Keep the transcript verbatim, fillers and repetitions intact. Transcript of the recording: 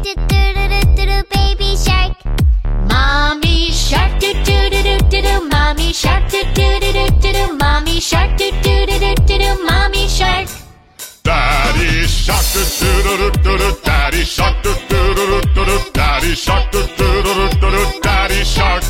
do do do do do do, baby shark. Mommy shark, do do do do do do. Mommy shark, do do do do do do. Mommy shark, do do do do do do. Mommy shark. Daddy shark, do do do do do. Daddy shark, do do do do do. Daddy shark, do do do do do. Daddy shark.